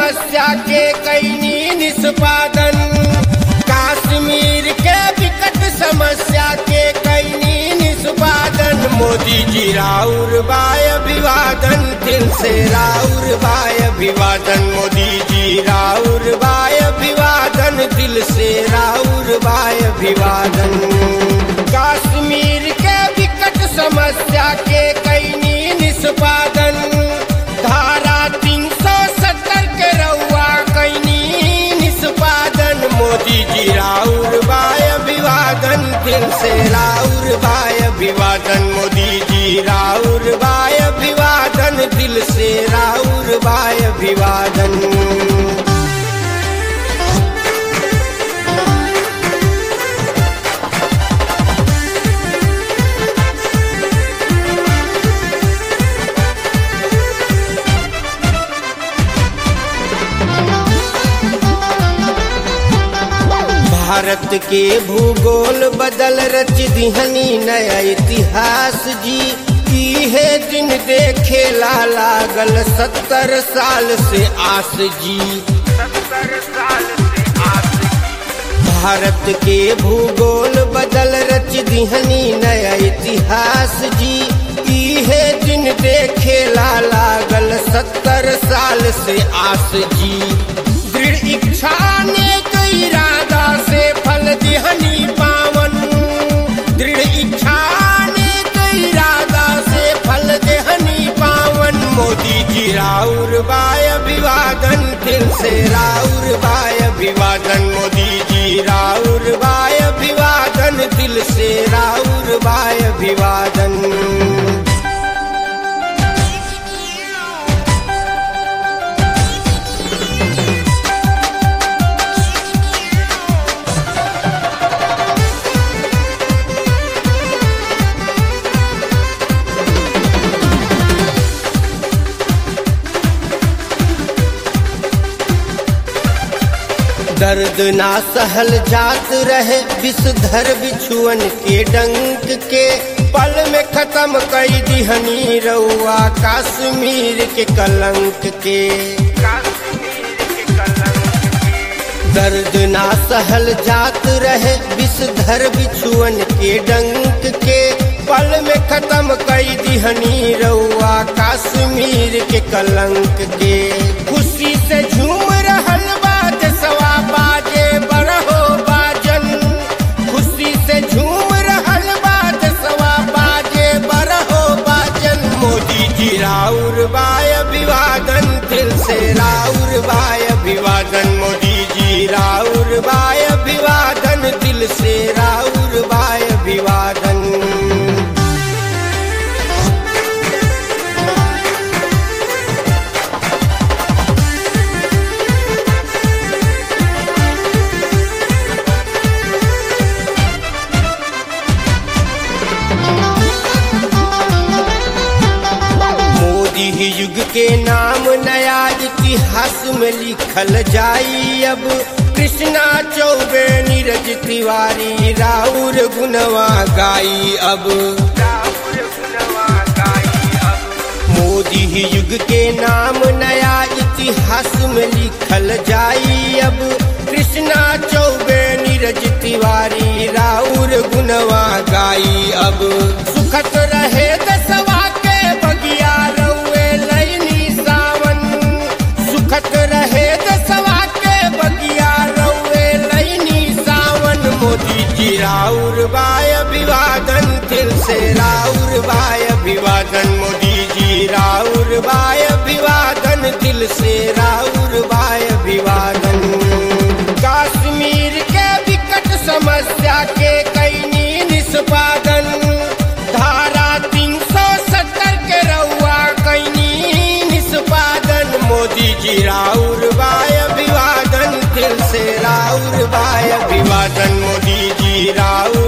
समस्या के कैनी निष्पादन। कश्मीर के विकट समस्या के कैनी निष्पादन। मोदी जी राउर बाय अभिवादन, दिल से राउर बाय अभिवादन। मोदी जी राउर बाय अभिवादन, दिल से राउर बाय अभिवादन। कश्मीर के विकट समस्या के कैनी निष्पादन। धारा 370 के रउआ कैनी निष्पादन। मोदी जी राउर बाय अभिवादन, दिल से राउर बाय अभिवादन। मोदी जी राउर बाय अभिवादन, दिल से राउर बाय अभिवादन। भारत के भूगोल बदल रच दिहनी नया इतिहास जी। इहे दिन देखे ला लागल 70 साल से आस जी। 70 साल से आस जी। भारत के भूगोल बदल रच दिहनी नया इतिहास जी। इहे दिन देखे ला लागल 70 साल से आस जी। दृढ़ इच्छा ने इरादा से फल दिहनी पावन। दृढ़ इच्छा ने इरादा से फल दिहनी पावन। मोदी जी राउर बाय अभिवादन, दिल से राउर बाय अभिवादन। मोदी जी राउर बाय अभिवादन, दिल से राउर बाय अभिवादन। दर्द ना सहल जात रहे विषधर बिछुअन के डंक के। पल में खत्म कई दिहनी रउआ कश्मीर के कलंक के। दर्द ना सहल जात रहे विषधर बिछुअन के डंक के। पल में खत्म कई दिहनी रउआ कश्मीर के कलंक के। खुशी से झूम रहल सवा बाजे बरहो बाजन। खुशी से झूम रहल बाज सवा बाजे बरहो बाजन। मोदी जी राउर बाय अभिवादन, दिल से राउर बाय अभिवादन। मोदी जी राउर बाय अभिवादन, दिल से राउर बाय अभिवादन। युग के नाम नया इतिहास में लिखल जाई अब। कृष्णा चौबे नीरज तिवारी राउर गुनवा गाई अब। मोदी युग के नाम नया इतिहास में लिखल जाई अब। कृष्णा चौबे नीरज तिवारी राउर गुनवा गाई अब। सुखत रहे दसवा के बगिया रउए लैनी सावन। सुखत रहे दसवा के बगिया रउए लैनी सावन। मोदी जी राउर बाय अभिवादन, दिल से राउर बाय अभिवादन। मोदी जी राउर बाय अभिवादन, दिल से राउर बाय अभिवादन। कश्मीर के विकट समस्या के कैनी निष्पादन। धारा 370 के रउआ कैनी निष्पादन। मोदी जी राउर बाय अभिवादन, दिल से राउर बाय अभिवादन। मोदी जी राउर